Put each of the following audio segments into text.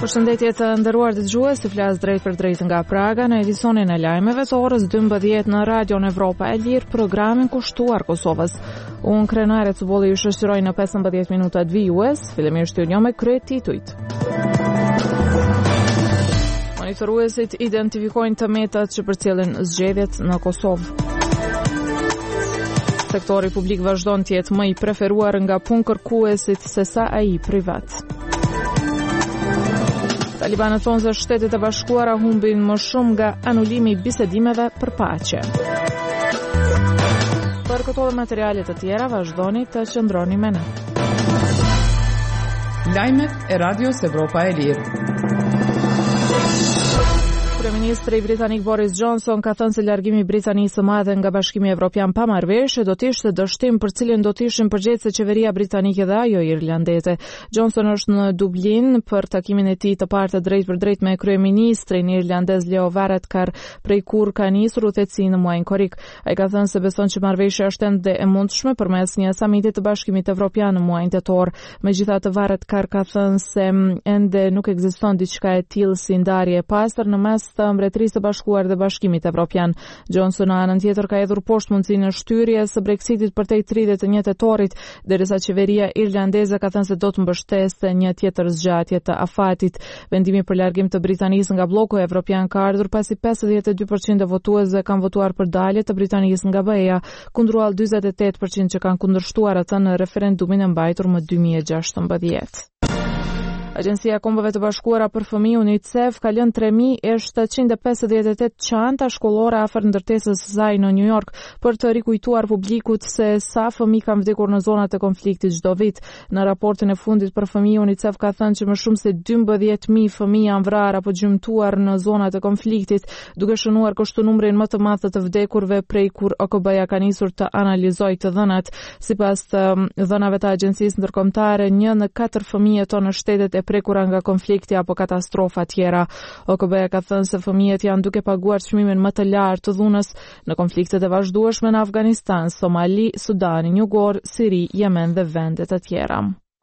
Përshëndetje të nderuar dëgjues, si flas drejt për drejt nga Praga në edicionin e lajmeve të orës 12 në Radion Evropa e Lirë, programin kushtuar Kosovës. Unë Krenare Cubolli ju shoqëroj në 15 minutat vijues, fillimisht studio me kryet titujt. Monitoruesit identifikojnë tëmetat që përcjellin zgjedhjet në Kosovë. Sektori publik vazhdon të jetë më i preferuar nga punëkërkuesit se sa ai privat. Talibanët thonë se Shtetet e Bashkuara humbin më shumë nga anulimi i bisedimeve për paqe. Për këto dhe materiale të tjera vazhdoni të qëndroni me ne. Lajmet e Radios Evropa e Lirë. Kryeministri britanik Boris Johnson ka thënë se largimi i Britanisë së Madhe nga Bashkimi Evropian pa marrëveshje do të ishte dështim për cilin do të ishin përgjegjëse qeveria britanike dhe ajo irlandeze. Johnson është në Dublin për takimin e tij të parë të drejt për drejt me kryeministrin irlandez Leo Varadkar prej kur ka nisur udhëheqësi në muajin korrik. Ai ka thënë se beson që marrëveshja është ende e mundshme përmes një samiti të Bashkimit Evropian në muajin tetor. Megjithatë Varadkar ka thënë se ende nuk ekziston diçka e tillë si ndarje e pastër në mes të Mbretërisë së Bashkuar dhe Bashkimit Evropian. Johnson në anën tjetër ka hedhur poshtë mundësinë e shtyries së Brexitit përtej 31 tetorit, derisa qeveria irlandeze ka thënë se do të mbështesë një tjetër zgjatje të afatit. Vendimi për largim të Britanisë nga bloku evropian ka ardhur pasi 52% e votuesve kanë votuar për dalje të Britanisë nga BE-ja, kundruar 48% që kanë kundërshtuar atë në referendumin e mbajtur më 2016. Agjencia e Kombeve të Bashkuara për Fëmijë UNICEF ka lënë 3758 çanta shkollore afër ndërtesës së saj në New York për të rikujtuar publikut se sa fëmijë kanë vdekur në zonat e konfliktit çdo vit. Në raportin e fundit për fëmijë UNICEF ka thënë që më shumë se 12000 fëmijë janë vrarë apo gjymtuar në zonat e konfliktit, duke shënuar kështu numrin më të madh të vdekurve prej kur OKB-ja ka nisur të analizojë të dhënat. Sipas të dhënave të agjencisë ndërkombëtare, 1 në 4 fëmijë jeton në shtetet prekura nga konflikti apo katastrofa tjera. OKB-ja ka thënë se fëmijët janë duke paguar çmimin më të lartë të dhunës në konfliktet e vazhdueshme në Afganistan, Somali, Sudan, Njugor, Siri, Yemen dhe vende të tjera.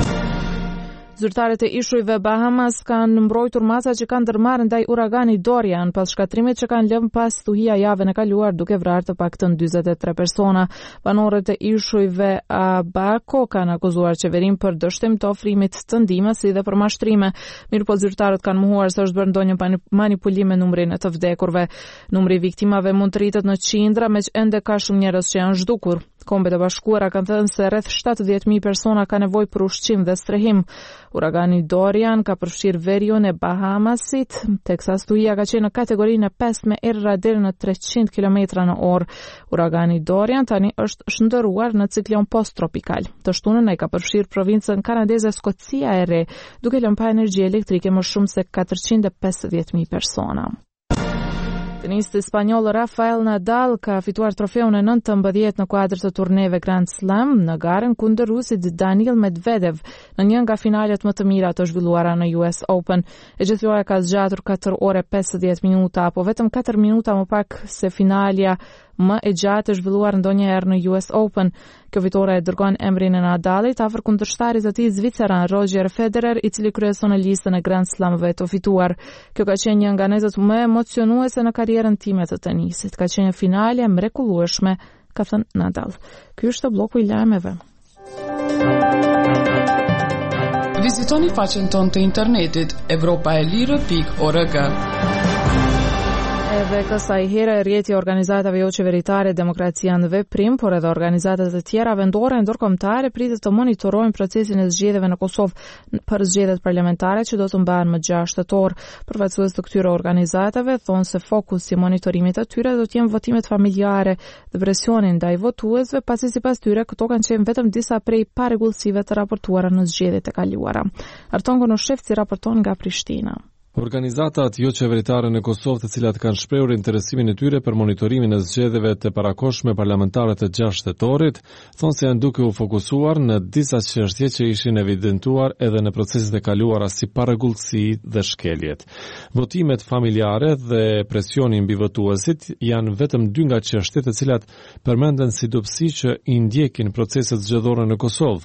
Zyrtarët e ishujve Bahamas kanë mbrojtur masa që kanë ndërmarrë ndaj uraganit Dorian pas shkatrimit që kanë lënë pas thuhia javën e kaluar duke vrarë të paktën 43 persona. Banorët e ishujve Abaco kanë akuzuar qeverinë për dështim të ofrimit të ndihmës si dhe për mashtrime. Mirëpo zyrtarët kanë mohuar se është bërë ndonjë manipulim me numrin e të vdekurve. Numri i viktimave mund të rritet në qindra, meq ende ka shumë njerëz që janë zhdukur. Kombet e Bashkuara kanë thënë se rreth 70.000 persona kanë nevojë për ushqim dhe strehim. Uragani Dorian ka përfshirë veriun e Bahamasit, teksa thuhia ka qenë në kategorinë e 5 me errra deri në 300 km/h. Uragani Dorian tani është shndërruar në ciklon posttropikal. Të shtunën ai ka përfshirë provincën kanadeze Skocia e Re, duke lënë pa energji elektrike më shumë se 450.000 persona. Tenisti spanjoll Rafael Nadal ka fituar trofeun e 19 në kuadër të turneve Grand Slam në garën kundër rusit Daniil Medvedev në një nga finalet më të mira të zhvilluara në US Open. E gjithë loja ka zgjatur 4 orë 50 minuta, apo vetëm 4 minuta më pak se finalja më e gjatë e zhvilluar ndonjëherë në US Open. Kjo fitore e dërgon emrin e Nadalit afër kundërshtarit të tij zviceran Roger Federer, i cili kryeson në listën e Grand Slamëve të fituar. Kjo ka qenë një nga netët më emocionuese në karrierën time të tenisit. Ka qenë finale mrekullueshme, ka thënë Nadal. Ky është bloku i lajmeve. Vizitoni faqen tonë të internetit europaelire.org. Edhe kësaj here rrjeti organizatave jo qeveritare Demokracia në Veprim, por edhe organizatat e tjera vendore ndërkombëtare pritet të monitorojnë procesin e zgjedhjeve në Kosovë për zgjedhjet parlamentare që do të mbahen më 6 tetor. Përfaqësues të këtyre organizatave thonë se fokusi i monitorimit të tyre do të jenë votimet familjare dhe presioni ndaj votuesve, pasi sipas tyre këto kanë qenë vetëm disa prej parregullsive të raportuara në zgjedhjet e kaluara. Arton Konoshevci raporton nga Prishtina. Organizatat jo qeveritare në Kosovë, të cilat kanë shprehur interesimin e tyre për monitorimin e zgjedhjeve të parakohshme parlamentare të 6 tetorit, thonë se janë duke u fokusuar në disa çështje që ishin evidentuar edhe në proceset e kaluara si parregullsi dhe shkeljet. Votimet familjare dhe presioni mbi votuesit janë vetëm 2 nga çështjet të cilat përmenden si dobësi që i ndjekin proceset zgjedhore në Kosovë.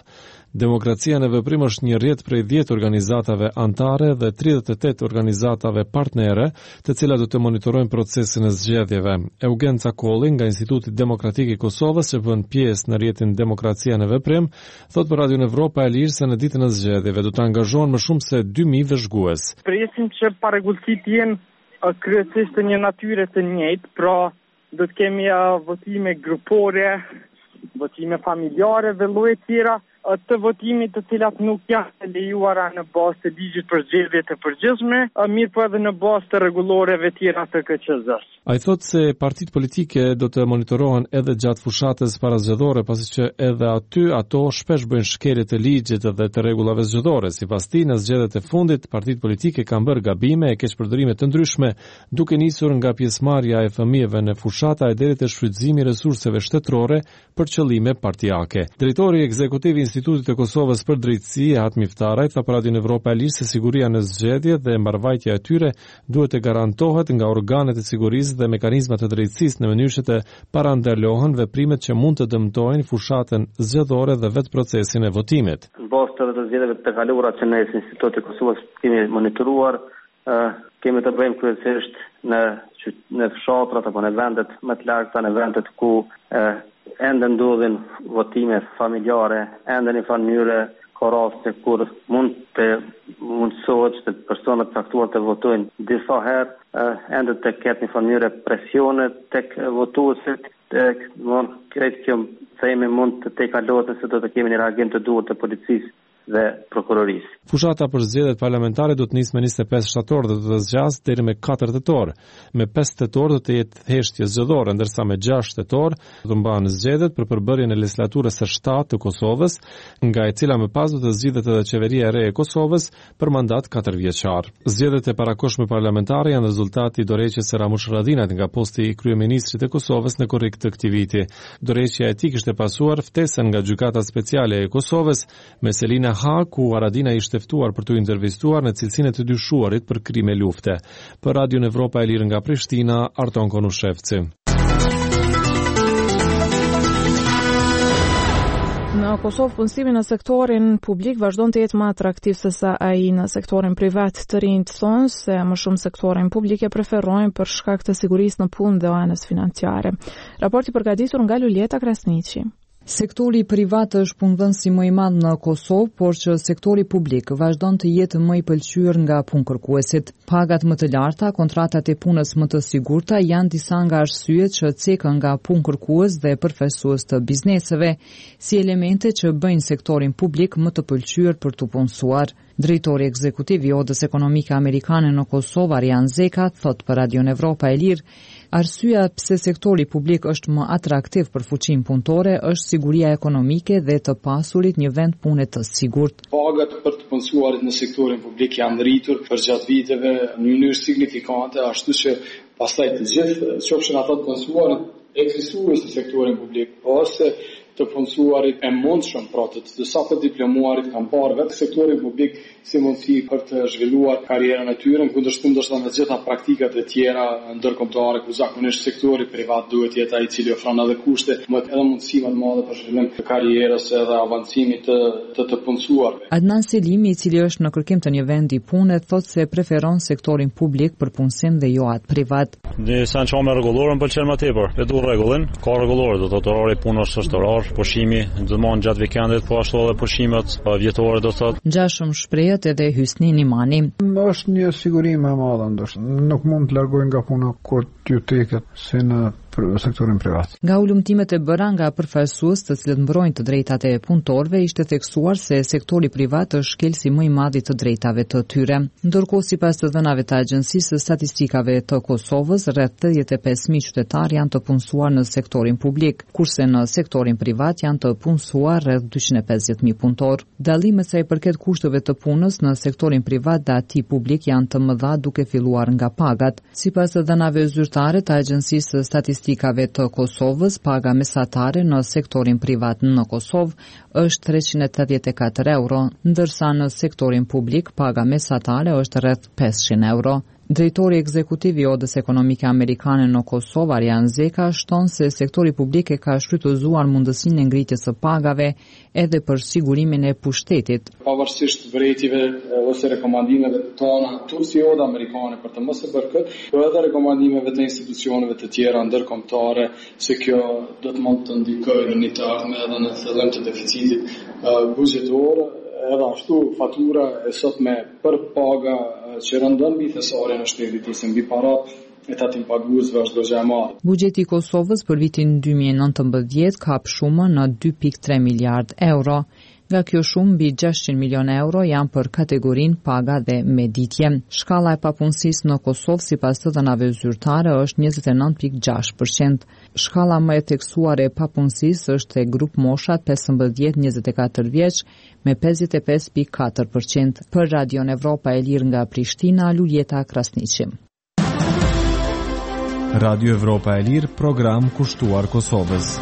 Demokracia në veprim është një rrjet prej 10 organizatave anëtare dhe 38 organizatave partnere, të cilat do të monitorojnë procesin e zgjedhjeve. Eugen Cakolli nga Instituti Demokratik i Kosovës, që bën pjesë në rrjetin Demokracia në veprim, thot për Radio Evropa e Lirë se në ditën e zgjedhjeve do të angazhohen më shumë se 2000 vëzhgues. Presim që parregullësitë jenë kryesisht të një natyre të njëjtë, pra do të kemi votime grupore, votime familjare dhe lloje tjera të votimit të cilat nuk janë të lejuara në bazë të ligjit për zgjedhje të përgjithshme, mirë po edhe në bazë të rregulloreve tjera të KQZ-s. Ai thotë se partitë politike do të monitorohen edhe gjatë fushatës parazgjedhore, pasi që edhe aty ato shpesh bëjnë shkelje të ligjit dhe të rregullave zgjedhore. Sipas tij, në zgjedhjet e fundit, partitë politike kanë bërë gabime e keqpërdorime të ndryshme, duke nisur nga pjesëmarrja e fëmijëve në fushata e deri te shfrytëzimi i resurseve shtetërore për qëllime partijake. Drejtori ekzekutiv i Institutit të Kosovës për Drejtësi, Ahat Miftaraj, tha për Radio Evropa e Lirë se siguria në zgjedhje dhe mbarvajtja e tyre duhet të garantohet nga organet e sigurisë dhe mekanizmat e drejtësisë në mënyrë që të parandalohen veprimet që mund të dëmtojnë fushatën zgjedhore dhe vetë procesin e votimit. Në bazë të zgjedhjeve të kaluara që ne si Instituti i Kosovës kemi monitoruar, kemi të bëjmë kryesisht në fshatrat apo në vendet më të larta, në vendet ku ende ndodhin votime familjare, ende në mënyrë ka raste kur mundsohet që personat caktuar të votojnë disa herë, ende të ketë një mënyrë presione tek votuesit, krejt kjo themi mund të tekalohet nëse do të kemi një reagim të duhur të policisë dhe prokurorisë. Fushata për zgjedhjet parlamentare do të nisë me 25 shtator dhe do të zgjasë deri me 4 tetor. Me 5 tetor do të jetë thjeshtje zgjedhore, ndërsa me 6 tetor do të mbahen zgjedhjet për përbërjen e legislaturës së 7 të Kosovës, nga e cila më pas do të zgjidhet edhe qeveria e re e Kosovës për mandat 4 vjeçar. Zgjedhjet e parakohshme parlamentare janë rezultati i dorëheqjes së Ramush Haradinajt nga posti i kryeministrit të Kosovës në korrik të këtij viti. Dorëheqja e tij kishte pasuar ftesën nga gjykata speciale e Kosovës me Selina Ha, ku Haradinaj ishte ftuar për të intervistuar në cilësinë e të dyshuarit për krime lufte. Për Radio Evropa e Lirë nga Prishtina, Arton Konushevci. Në Kosovë, punësimi në sektorin publik vazhdon të jetë më atraktiv se sa ai në sektorin privat. Të rinjt thonë se më shumë sektorin publik e preferojnë për shkak të sigurisë në punë dhe anës financiare. Raporti përgatitur nga Luljeta Krasniqi. Sektori privat është punëdhënësi më i madh në Kosovë, por që sektori publik vazhdon të jetë më i pëlqyer nga punëkërkuesit. Pagat më të larta, kontratat e punës më të sigurta janë disa nga arsyet që cekën nga punëkërkues dhe përfaqësues të bizneseve, si elemente që bëjnë sektorin publik më të pëlqyer për të punësuar. Drejtori ekzekutiv i Odës Ekonomike Amerikane në Kosovë, Arjan Zeka, thot për Radio Evropa e Lirë, arsyeja pse sektori publik është më atraktiv për fuqinë punëtore është siguria ekonomike dhe të pasurit një vend pune të sigurt. Pagat për të punësuarit në sektorin publik janë rritur për gjatë viteve në mënyrë signifikante, ashtu që pastaj të gjithë qofshin ata të punësuarit ekzistues në sektorin publik, ose të punësuarit e mundshëm, pra të sapo diplomuarit kanë parë vetë sektorin publik si mundësi për të zhvilluar karrierën e tyre, kundërshtim ndoshta me gjitha praktikat e tjera ndërkombëtare, ku zakonisht sektori privat duhet të jetë ai i cili ofron edhe kushte më edhe mundësi më të mëdha për zhvillim të karrierës edhe avancimit të punësuarve. Adnan Selimi, i cili është në kërkim të një vendi pune, thotë se preferon sektorin publik për punësim dhe jo atë privat. Në sançome rregullore më pëlqen më tepër. E du rregullin, ka rregullore, do të orari punës është orar, pushimi ndërmon gjatë vikendit, po ashtu edhe pushimet vjetore do thotë. Ngjashëm shprehet edhe Hysni Nimani. Është një siguri më e madhe ndoshta. Nuk mund të largojë nga puna kur ty teket si në sektorin privat. Nga ulëmtimet e bëra nga përfaqësues të cilët mbrojnë të drejtat e punëtorëve, ishte theksuar se sektori privat është shkelsi më i madh i të drejtave të tyre. Ndërkohë, sipas të dhënave të Agjencisë së Statistikave të Kosovës, rreth 85.000 qytetarë janë të punësuar në sektorin publik, kurse në sektorin privat janë të punësuar rreth 250.000 punëtorë. Dallimet sa i përket kushteve të punës në sektorin privat dhe atij publik janë të mëdha duke filluar nga pagat. Sipas të dhënave zyrtare të Agjencisë së Statistikave të Kosovës, paga mesatare në sektorin privat në Kosovë është 384 euro, ndërsa në sektorin publik paga mesatare është rreth 500 euro. Drejtori ekzekutiv i Odës Ekonomike Amerikane në Kosovë, Arjan Zeka, shton se sektori publik ka shfrytëzuar mundësinë e ngritjes së pagave edhe për sigurimin e pushtetit. Pavarësisht vërejtjeve ose rekomandimeve tona, si Oda Amerikane për të mos e bërë këtë, por edhe rekomandimeve të institucioneve të tjera ndërkombëtare, se kjo do të mund të ndikojë në të ardhmen edhe në fillim të deficitit buxhetor. Edhe ashtu fatura e sotme për paga që rëndon mbi thesarin e shtetit ose mbi parat e tatim paguesve është gjë e madhe. Buxheti i Kosovës për vitin 2019 ka shumën në 2.3 miliard euro. Nga kjo shumë, mbi 600 milion euro janë për kategorinë paga dhe meditje. Shkalla e papunësisë në Kosovë sipas të dhënave zyrtare është 29.6%. Shkalla më e theksuar e papunësisë është e grup moshat 15-24 vjeç me 55.4%. Për Radion Evropa e Lirë nga Prishtina, Luljeta Krasniqi. Radio Evropa e Lirë, program kushtuar Kosovës.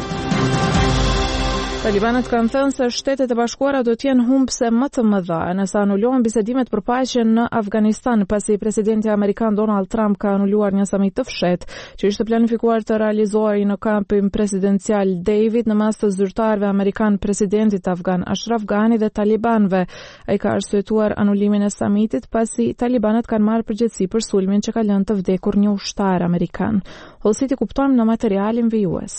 Talibanët kanë thënë se Shtetet e Bashkuara do të jenë humbse më të mëdha nëse anulohen bisedimet për paqe në Afganistan, pasi presidenti amerikan Donald Trump ka anuluar një samit të fshehtë që ishte planifikuar të realizohej në kampin presidencial David në mes të zyrtarëve amerikan, presidentit afgan Ashraf Ghani dhe talibanëve. Ai ka arsyetuar anulimin e samitit pasi talibanët kanë marrë përgjegjësi për sulmin që ka lënë të vdekur një ushtar amerikan. Hollësiti kuptojmë në materialin vijues.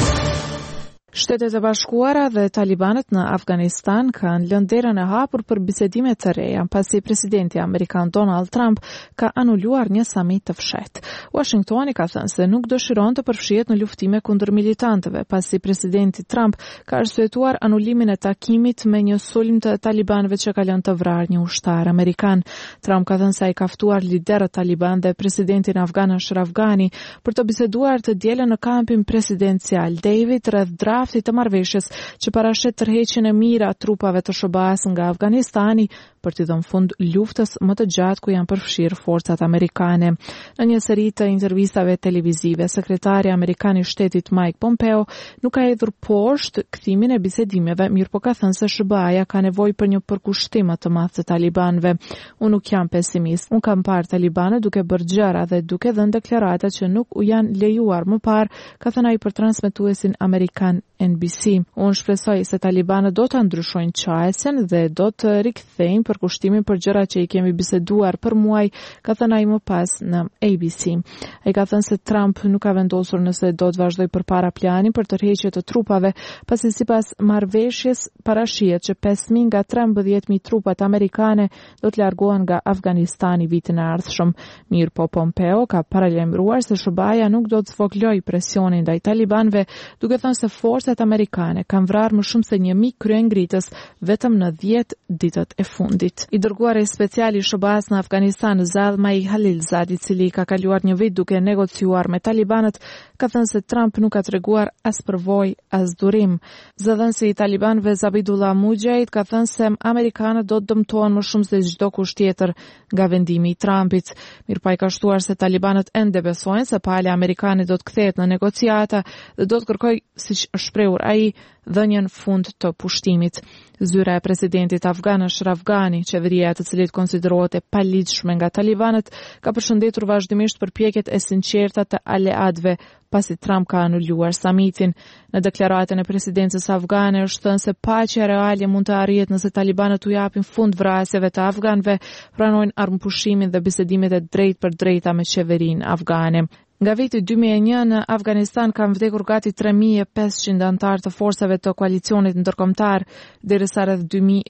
Shtetet e Bashkuara dhe talibanët në Afganistan kanë lënë derën e hapur për bisedime të reja, pasi presidenti amerikan Donald Trump ka anuluar një samit të fshehtë. Washingtoni ka thënë se nuk dëshiron të përfshihet në luftime kundër militantëve, pasi presidenti Trump ka arsyetuar anulimin e takimit me një sulm të talibanëve që ka lënë të vrarë një ushtar amerikan. Trump ka thënë se ai ka ftuar liderët taliban dhe presidentin afgan Ashraf Ghani për të biseduar të dielën në kampin presidencial David rreth draftit të marrëveshjes që parashet tërheqjen e mirë a trupave të SBA-s nga Afganistani për të dhënë fund luftës më të gjatë ku janë përfshirë forcat amerikane. Në një seri të intervistave televizive, sekretari amerikan i shtetit Mike Pompeo nuk ka hedhur poshtë kthimin e bisedimeve, mirë po ka thënë se SBA-ja ka nevojë për një përkushtim më të madh të talibanëve. Unë nuk jam pesimist. Unë kam parë talibanët duke bërë gjëra dhe duke dhënë deklarata që nuk u janë lejuar më parë, ka thënë ai për transmetuesin amerikan NBC. Unë shpresoj se talibanët do të ndryshojnë qajsen dhe do të rikthejnë përkushtimin për gjëra që i kemi biseduar për muaj, ka thënë ai më pas në ABC. Ai ka thënë se Trump nuk ka vendosur nëse do të vazhdojë përpara planin për tërheqje të trupave, pasi sipas marrëveshjes parashihet që 5.000 nga 13.000 trupat amerikane do të largohen nga Afganistani vitin e ardhshëm. Mirë po Pompeo ka paralajmëruar se SBA-ja nuk do të zvoglojë presionin ndaj talibanëve, duke thënë se forcat amerikane kanë vrarë më shumë se 1.000 kryengritës vetëm në 10 ditët e fundit. I dërguari special i SBA-s në Afganistan, Zalmay Khalilzad, i cili ka kaluar një vit duke negociuar me talibanët, ka thënë se Trump nuk ka treguar as përvojë as durim. Zëdhënësi i talibanëve Zabihullah Mujahid ka thënë se amerikanët do të dëmtohen më shumë se çdo kusht tjetër nga vendimi i Trumpit. Mirpo ai ka shtuar se talibanët ende besojnë se pala amerikane do të kthehet në negociata dhe do të kërkojë, siç është shprehur ai, dhënien fund të pushtimit. Zyra e presidentit afgan Ashraf Ghani, qeveria e të cilit konsiderohet e paligjshme nga talibanët, ka përshëndetur vazhdimisht përpjekjet e sinqerta të aleatëve pasi Trump ka anuluar samitin. Në deklaratën e presidencës afgane është thënë se paqja reale mund të arrihet nëse talibanët u japin fund vrasjeve të afganëve, pranojnë armëpushimin dhe bisedimet e drejtë për drejta me qeverinë afgane. Nga viti 2001 në Afganistan kanë vdekur gati 3.500 anëtar të forsave të koalicionit ndërkombëtar, derisa rreth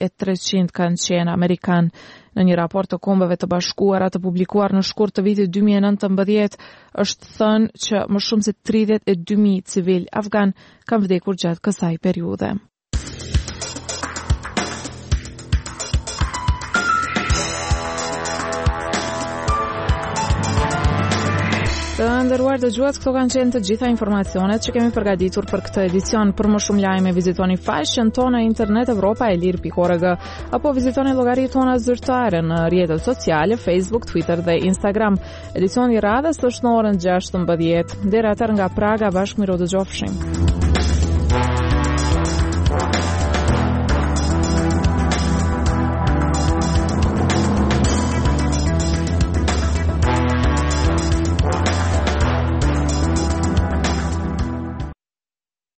2.300 kanë qenë amerikan. Në një raport të Kombeve të Bashkuara të publikuar në shkurt të vitit 2019, është thënë që më shumë se 32.000 civil afgan kanë vdekur gjatë kësaj periudhe. Të nderuar dëgjues, këto kanë qenë të gjitha informacionet që kemi përgatitur për këtë edicion. Për më shumë lajme vizitoni faqen tonë internet europaelir.org apo vizitoni llogaritë tona zyrtare në rrjetet sociale, Facebook, Twitter dhe Instagram. Edicioni i radhës është në orën 16:00. Deri atëherë nga Praga, bashkë miro dëgjofshim.